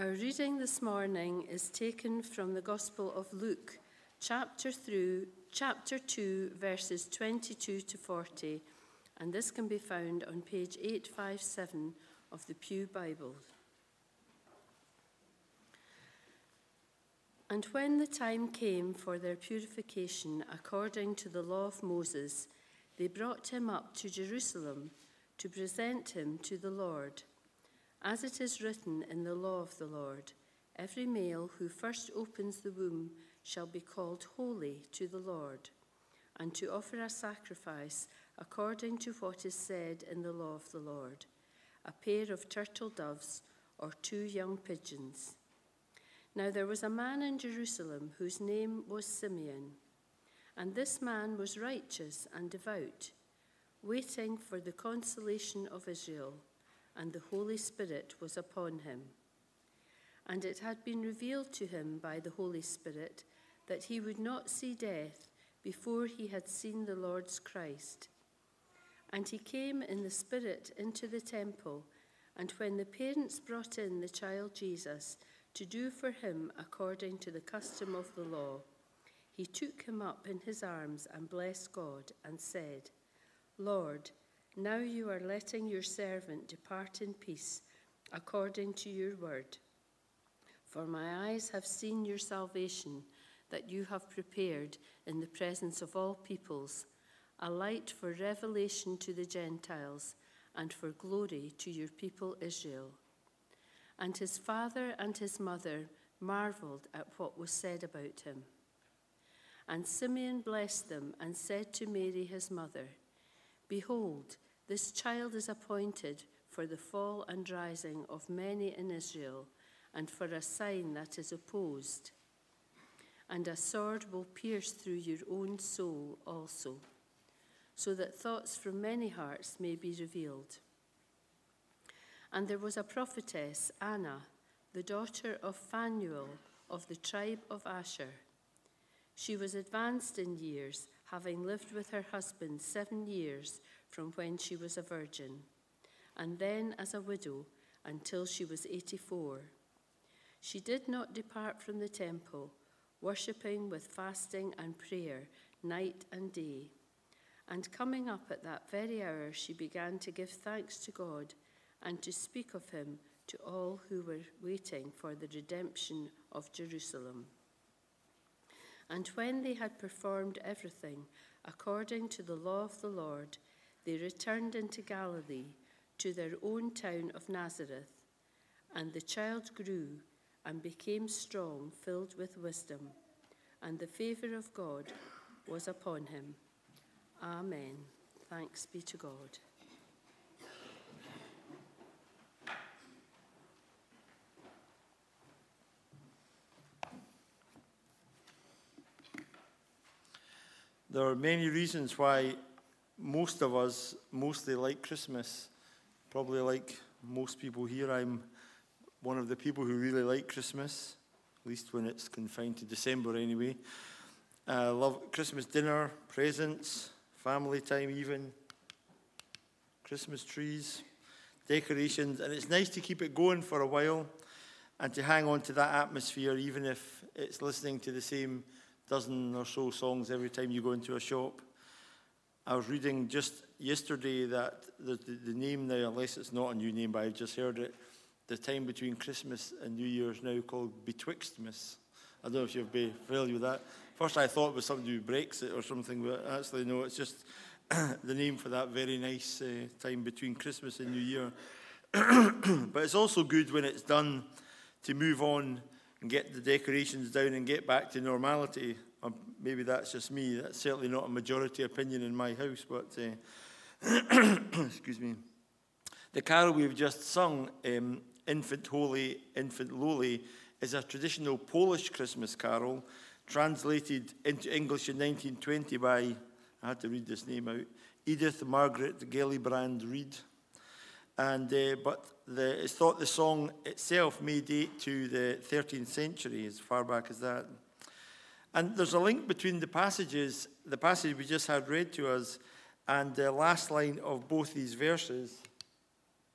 Our reading this morning is taken from the Gospel of Luke, chapter 2, verses 22 to 40, and this can be found on page 857 of the Pew Bible. And when the time came for their purification according to the law of Moses, they brought him up to Jerusalem to present him to the Lord. As it is written in the law of the Lord, every male who first opens the womb shall be called holy to the Lord, and to offer a sacrifice according to what is said in the law of the Lord, a pair of turtle doves or 2 young pigeons. Now there was a man in Jerusalem whose name was Simeon, and this man was righteous and devout, waiting for the consolation of Israel, and the Holy Spirit was upon him. And it had been revealed to him by the Holy Spirit that he would not see death before he had seen the Lord's Christ. And he came in the Spirit into the temple, and when the parents brought in the child Jesus to do for him according to the custom of the law, he took him up in his arms and blessed God and said, Lord, now you are letting your servant depart in peace according to your word. For my eyes have seen your salvation that you have prepared in the presence of all peoples, a light for revelation to the Gentiles and for glory to your people Israel. And his father and his mother marveled at what was said about him. And Simeon blessed them and said to Mary his mother, Behold, this child is appointed for the fall and rising of many in Israel, and for a sign that is opposed. And a sword will pierce through your own soul also, so that thoughts from many hearts may be revealed. And there was a prophetess, Anna, the daughter of Phanuel of the tribe of Asher. She was advanced in years, having lived with her husband 7 years from when she was a virgin, and then as a widow until she was 84. She did not depart from the temple, worshipping with fasting and prayer night and day. And coming up at that very hour, she began to give thanks to God and to speak of him to all who were waiting for the redemption of Jerusalem. And when they had performed everything according to the law of the Lord, they returned into Galilee to their own town of Nazareth. And the child grew and became strong, filled with wisdom, and the favor of God was upon him. Amen. Thanks be to God. There are many reasons why most of us mostly like Christmas. Probably like most people here, I'm one of the people who really like Christmas, at least when it's confined to December anyway. I love Christmas dinner, presents, family time even, Christmas trees, decorations, and it's nice to keep it going for a while and to hang on to that atmosphere even if it's listening to the same dozen or so songs every time you go into a shop. I was reading just yesterday that the name now, unless it's not a new name, but I've just heard it, the time between Christmas and New Year is now called Betwixtmas. I don't know if you'll be familiar with that. First I thought it was something to do with Brexit or something, but actually no, it's just the name for that very nice time between Christmas and New Year. But it's also good when it's done to move on and get the decorations down and get back to normality. Or maybe that's just me. That's certainly not a majority opinion in my house, but excuse me. The carol we've just sung, Infant Holy, Infant Lowly, is a traditional Polish Christmas carol translated into English in 1920 by, I had to read this name out, Edith Margaret Gellibrand Reed. And it's thought the song itself may date to the 13th century, as far back as that. And there's a link between the passages, the passage we just had read to us, and the last line of both these verses. The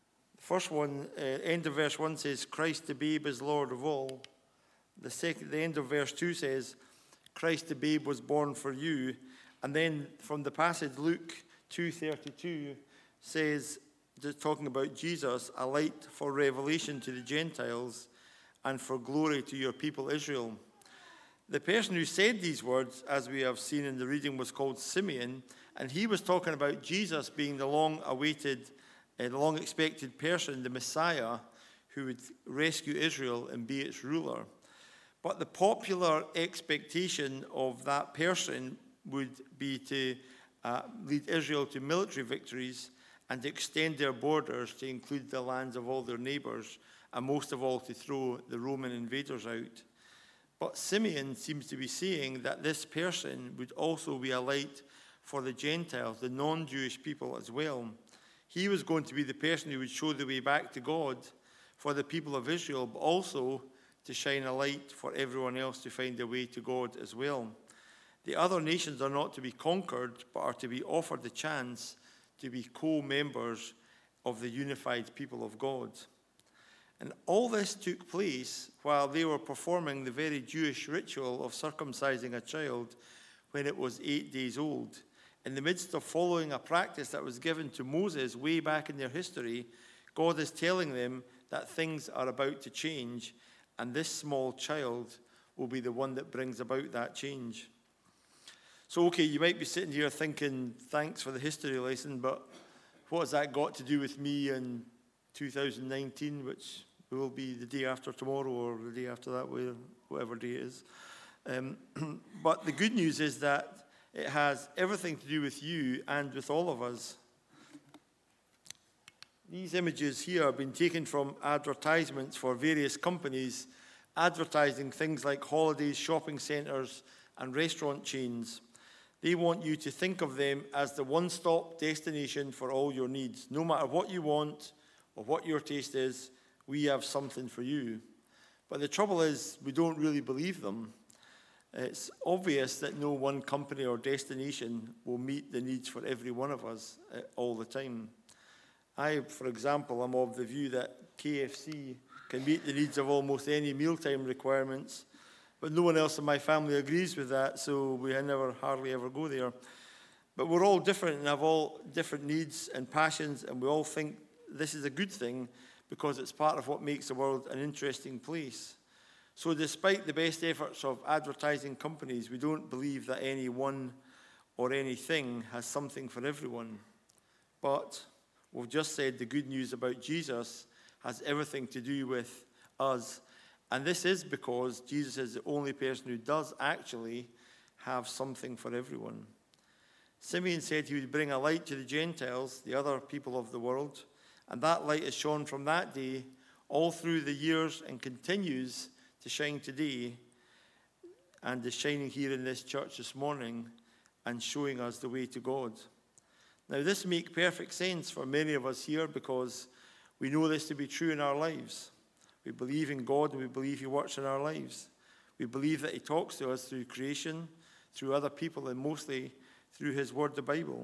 first one, end of verse 1 says, Christ the babe is Lord of all. The end of verse 2 says, Christ the babe was born for you. And then from the passage, Luke 2:32 says, just talking about Jesus, a light for revelation to the Gentiles and for glory to your people Israel. The person who said these words, as we have seen in the reading, was called Simeon, and he was talking about Jesus being the long-awaited, the long-expected person, the Messiah, who would rescue Israel and be its ruler. But the popular expectation of that person would be to lead Israel to military victories and to extend their borders to include the lands of all their neighbors, and most of all to throw the Roman invaders out. But Simeon seems to be saying that this person would also be a light for the Gentiles, the non-Jewish people as well. He was going to be the person who would show the way back to God for the people of Israel, but also to shine a light for everyone else to find their way to God as well. The other nations are not to be conquered, but are to be offered the chance to be co-members of the unified people of God. And all this took place while they were performing the very Jewish ritual of circumcising a child when it was 8 days old. In the midst of following a practice that was given to Moses way back in their history, God is telling them that things are about to change, and this small child will be the one that brings about that change. So, okay, you might be sitting here thinking, thanks for the history lesson, but what has that got to do with me in 2019, which will be the day after tomorrow or the day after that, whatever day it is. But the good news is that it has everything to do with you and with all of us. These images here have been taken from advertisements for various companies advertising things like holidays, shopping centres, and restaurant chains. They want you to think of them as the one-stop destination for all your needs. No matter what you want or what your taste is, we have something for you. But the trouble is, we don't really believe them. It's obvious that no one company or destination will meet the needs for every one of us all the time. I, for example, am of the view that KFC can meet the needs of almost any mealtime requirements, but no one else in my family agrees with that, so we hardly ever go there. But we're all different and have all different needs and passions, and we all think this is a good thing because it's part of what makes the world an interesting place. So despite the best efforts of advertising companies, we don't believe that anyone or anything has something for everyone. But we've just said the good news about Jesus has everything to do with us. And this is because Jesus is the only person who does actually have something for everyone. Simeon said he would bring a light to the Gentiles, the other people of the world, and that light is shone from that day all through the years and continues to shine today, and is shining here in this church this morning and showing us the way to God. Now, this makes perfect sense for many of us here because we know this to be true in our lives. We believe in God and we believe He works in our lives. We believe that He talks to us through creation, through other people, and mostly through His Word, the Bible.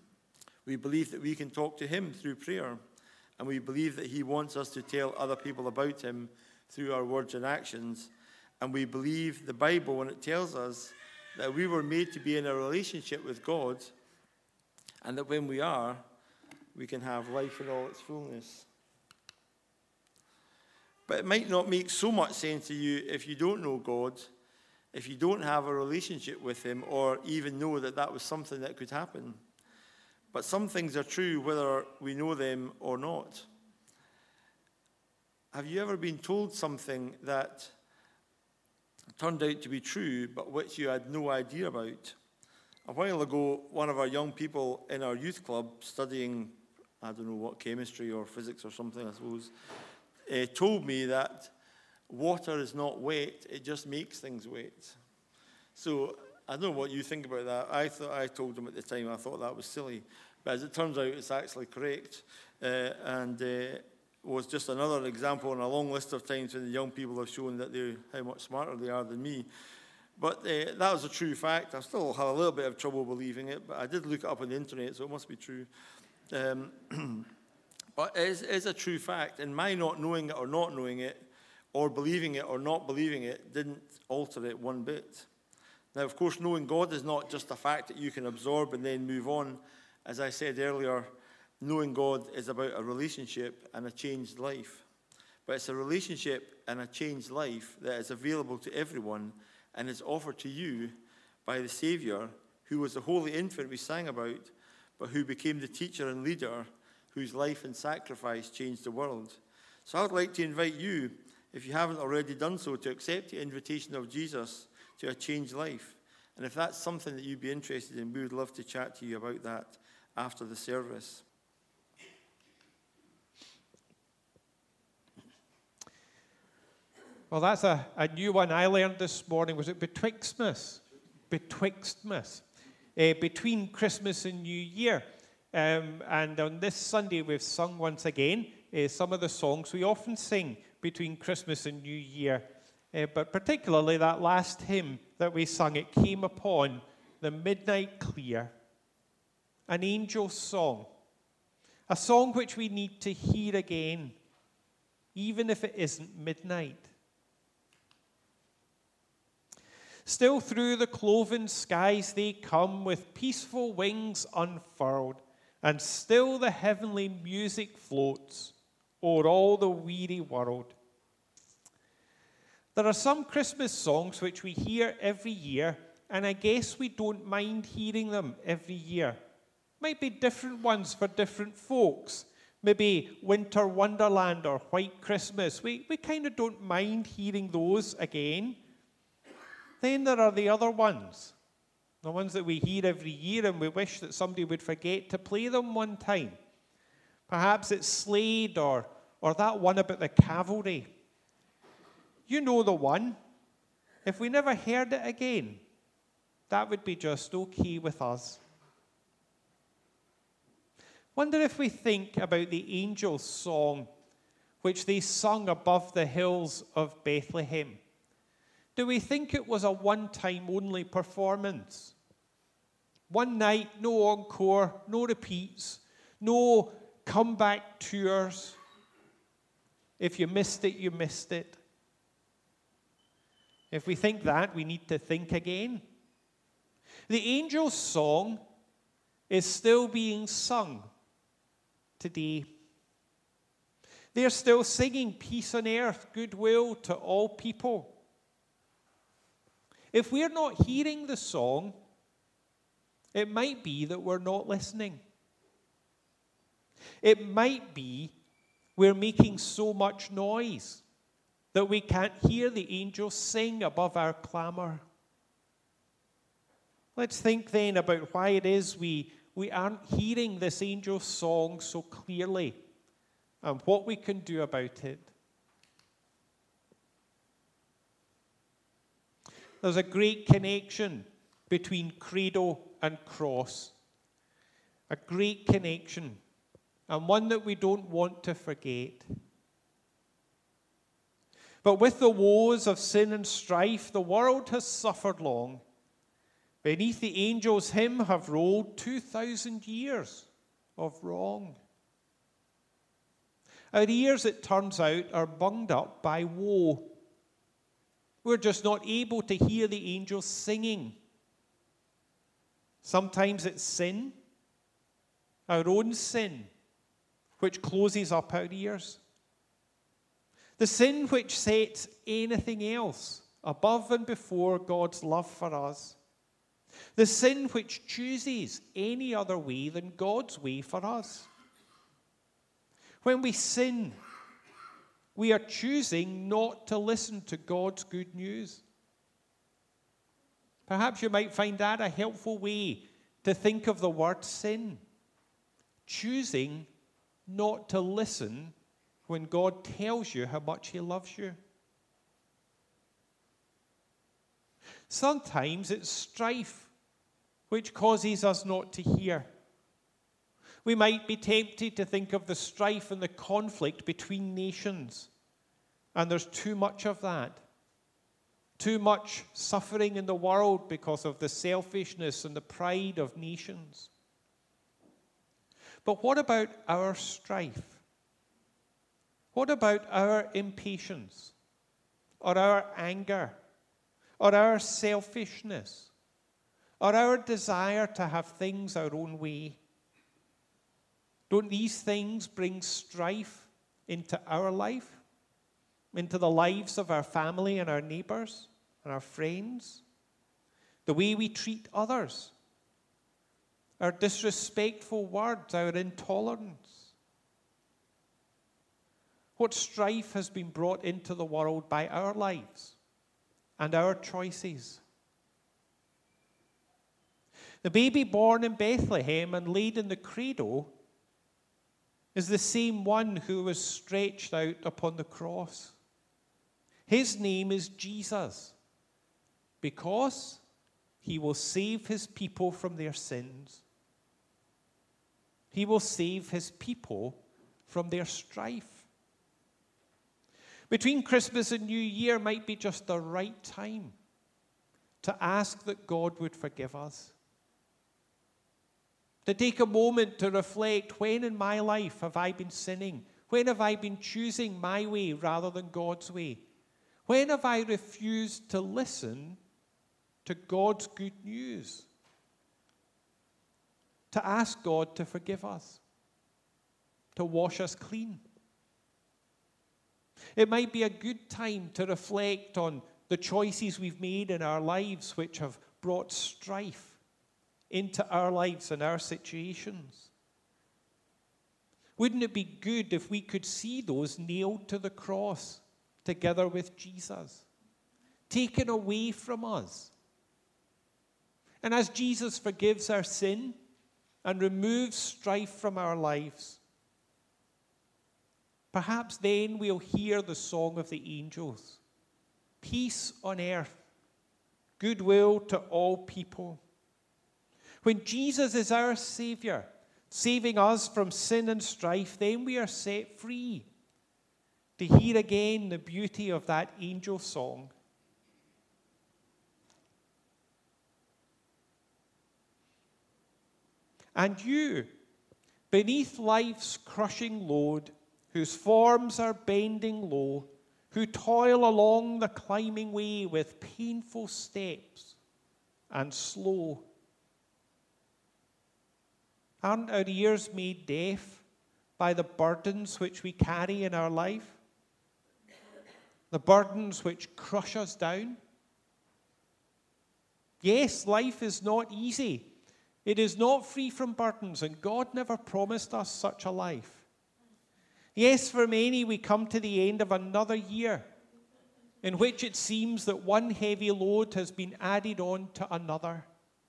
We believe that we can talk to Him through prayer, and we believe that He wants us to tell other people about Him through our words and actions. And we believe the Bible when it tells us that we were made to be in a relationship with God, and that when we are, we can have life in all its fullness. But it might not make so much sense to you if you don't know God, if you don't have a relationship with Him, or even know that that was something that could happen. But some things are true whether we know them or not. Have you ever been told something that turned out to be true, but which you had no idea about? A while ago, one of our young people in our youth club studying, I don't know what, chemistry or physics or something, I suppose, told me that water is not wet, it just makes things wet. So I don't know what you think about that. I told him at the time I thought that was silly. But as it turns out, it's actually correct. And was just another example in a long list of times when the young people have shown that how much smarter they are than me. But that was a true fact. I still have a little bit of trouble believing it, but I did look it up on the internet, so it must be true. But it is a true fact, and my not knowing it or not knowing it, or believing it or not believing it, didn't alter it one bit. Now, of course, knowing God is not just a fact that you can absorb and then move on. As I said earlier, knowing God is about a relationship and a changed life. But it's a relationship and a changed life that is available to everyone and is offered to you by the Saviour, who was the holy infant we sang about, but who became the teacher and leader whose life and sacrifice changed the world. So I would like to invite you, if you haven't already done so, to accept the invitation of Jesus to a changed life. And if that's something that you'd be interested in, we would love to chat to you about that after the service. Well, that's a new one I learned this morning. Was it Betwixtmas? Betwixtmas. Between Christmas and New Year. And on this Sunday, we've sung once again some of the songs we often sing between Christmas and New Year. But particularly that last hymn that we sung, It Came Upon the Midnight Clear. An angel's song. A song which we need to hear again, even if it isn't midnight. Still through the cloven skies they come with peaceful wings unfurled, and still the heavenly music floats o'er all the weary world. There are some Christmas songs which we hear every year, and I guess we don't mind hearing them every year. Might be different ones for different folks. Maybe Winter Wonderland or White Christmas. We kind of don't mind hearing those again. Then there are the other ones, the ones that we hear every year and we wish that somebody would forget to play them one time. Perhaps it's Slade or that one about the cavalry. You know the one. If we never heard it again, that would be just okay with us. Wonder if we think about the angels' song which they sung above the hills of Bethlehem. Do we think it was a one-time only performance? One night, no encore, no repeats, no comeback tours. If you missed it, you missed it. If we think that, we need to think again. The angels' song is still being sung today. They're still singing peace on earth, goodwill to all people. If we're not hearing the song, it might be that we're not listening. It might be we're making so much noise that we can't hear the angels sing above our clamor. Let's think then about why it is we aren't hearing this angel's song so clearly and what we can do about it. There's a great connection between cradle and cross. A great connection, and one that we don't want to forget. But with the woes of sin and strife, the world has suffered long. Beneath the angels' hymn have rolled 2,000 years of wrong. Our ears, it turns out, are bunged up by woe. We're just not able to hear the angels singing. Sometimes it's sin, our own sin, which closes up our ears. The sin which sets anything else above and before God's love for us. The sin which chooses any other way than God's way for us. When we sin, we are choosing not to listen to God's good news. Perhaps you might find that a helpful way to think of the word sin. Choosing not to listen when God tells you how much He loves you. Sometimes it's strife which causes us not to hear. We might be tempted to think of the strife and the conflict between nations. And there's too much of that. Too much suffering in the world because of the selfishness and the pride of nations. But what about our strife? What about our impatience, or our anger, or our selfishness, or our desire to have things our own way? Don't these things bring strife into our life, into the lives of our family and our neighbors and our friends? The way we treat others, our disrespectful words, our intolerance. What strife has been brought into the world by our lives and our choices? The baby born in Bethlehem and laid in the cradle is the same one who was stretched out upon the cross. His name is Jesus, because he will save his people from their sins. He will save his people from their strife. Between Christmas and New Year might be just the right time to ask that God would forgive us. To take a moment to reflect, when in my life have I been sinning? When have I been choosing my way rather than God's way? When have I refused to listen to God's good news? To ask God to forgive us, to wash us clean. It might be a good time to reflect on the choices we've made in our lives which have brought strife into our lives and our situations. Wouldn't it be good if we could see those nailed to the cross together with Jesus, taken away from us? And as Jesus forgives our sin and removes strife from our lives, perhaps then we'll hear the song of the angels. Peace on earth, goodwill to all people. When Jesus is our Savior, saving us from sin and strife, then we are set free to hear again the beauty of that angel song. And you, beneath life's crushing load, whose forms are bending low, who toil along the climbing way with painful steps and slow. Aren't our ears made deaf by the burdens which we carry in our life? The burdens which crush us down? Yes, life is not easy. It is not free from burdens, and God never promised us such a life. Yes, for many, we come to the end of another year in which it seems that one heavy load has been added on to another.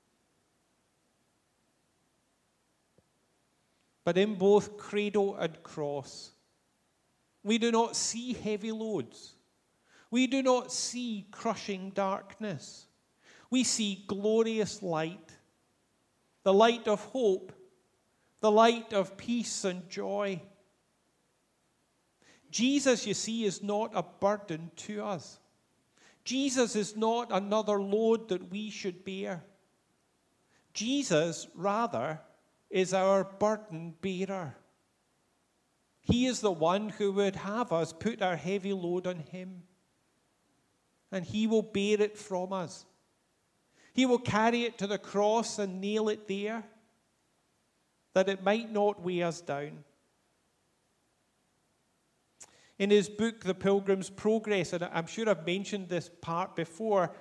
But in both cradle and cross, we do not see heavy loads. We do not see crushing darkness. We see glorious light, the light of hope, the light of peace and joy. Jesus, you see, is not a burden to us. Jesus is not another load that we should bear. Jesus, rather, is our burden bearer. He is the one who would have us put our heavy load on him. And he will bear it from us. He will carry it to the cross and nail it there, that it might not weigh us down. In his book, The Pilgrim's Progress, and I'm sure I've mentioned this part before,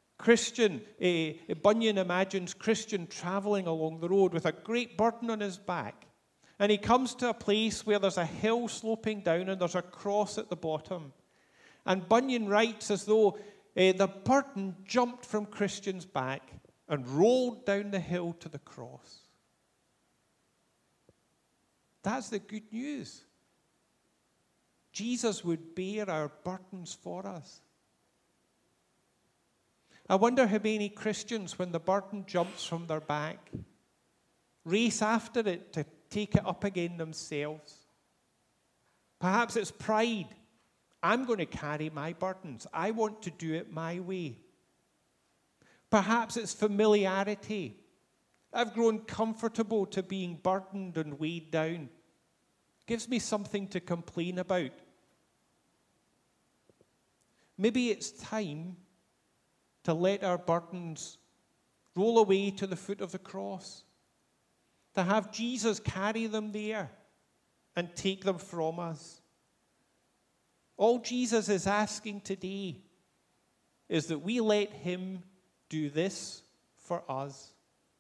Bunyan imagines Christian traveling along the road with a great burden on his back. And he comes to a place where there's a hill sloping down and there's a cross at the bottom. And Bunyan writes as though the burden jumped from Christian's back and rolled down the hill to the cross. That's the good news. Jesus would bear our burdens for us. I wonder how many Christians, when the burden jumps from their back, race after it to take it up again themselves. Perhaps it's pride. I'm going to carry my burdens. I want to do it my way. Perhaps it's familiarity. I've grown comfortable to being burdened and weighed down. Gives me something to complain about. maybe it's time to let our burdens roll away to the foot of the cross, to have Jesus carry them there and take them from us. All Jesus is asking today is that we let him do this for us.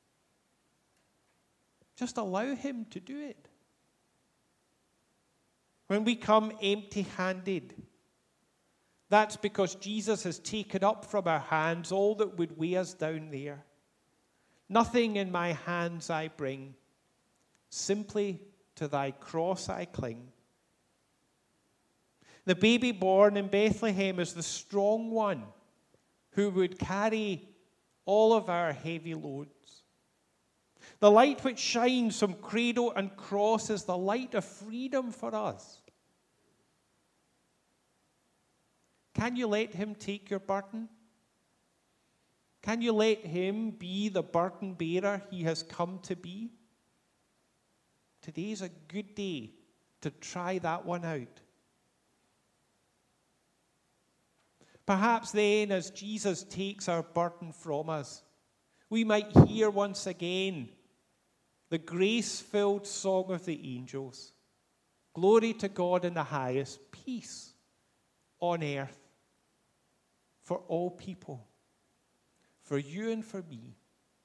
Just allow him to do it. When we come empty-handed, that's because Jesus has taken up from our hands all that would weigh us down there. Nothing in my hands I bring, simply to thy cross I cling. The baby born in Bethlehem is the strong one who would carry all of our heavy loads. The light which shines from cradle and cross is the light of freedom for us. Can you let him take your burden? Can you let him be the burden bearer he has come to be? Today's a good day to try that one out. Perhaps then, as Jesus takes our burden from us, we might hear once again the grace-filled song of the angels. Glory to God in the highest, peace on earth for all people, for you and for me.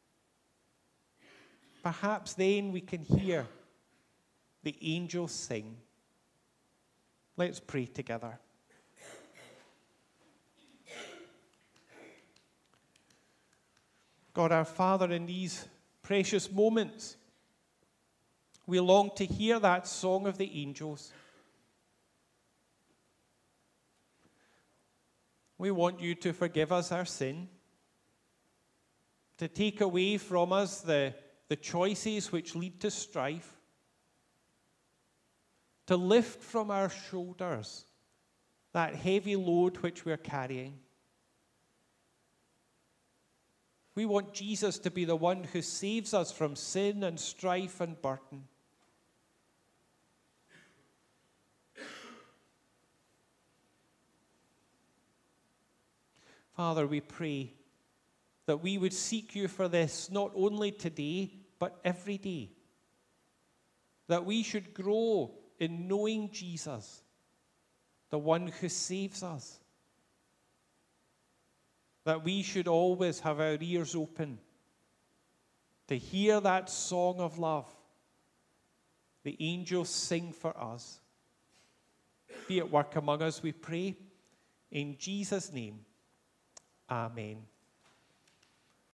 Perhaps then we can hear the angels sing. Let's pray together. God our Father, in these precious moments, we long to hear that song of the angels. We want you to forgive us our sin, to take away from us the choices which lead to strife, to lift from our shoulders that heavy load which we're carrying. We want Jesus to be the one who saves us from sin and strife and burden. Father, we pray that we would seek you for this, not only today, but every day. That we should grow in knowing Jesus, the one who saves us. That we should always have our ears open to hear that song of love the angels sing for us. Be at work among us, we pray. In Jesus' name, amen.